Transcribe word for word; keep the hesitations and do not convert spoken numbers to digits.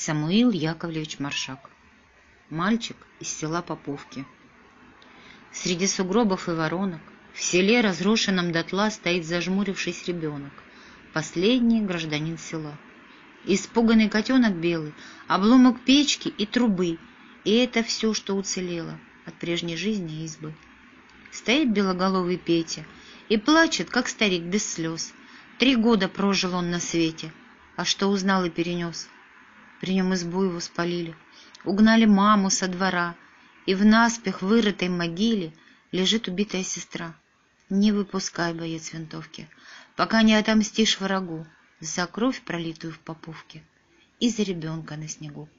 Самуил Яковлевич Маршак. Мальчик из села Поповки. Среди сугробов и воронок в селе, разрушенном дотла, стоит зажмурившись ребенок, последний гражданин села. Испуганный котенок белый, обломок печки и трубы, и это все, что уцелело от прежней жизни избы. Стоит белоголовый Петя и плачет, как старик, без слез. Три года прожил он на свете, а что узнал и перенес. При нем избу его спалили, угнали маму со двора, и в наспех вырытой могиле лежит убитая сестра. Не выпускай, боец, винтовки, пока не отомстишь врагу за кровь, пролитую в Поповке, и за ребенка на снегу.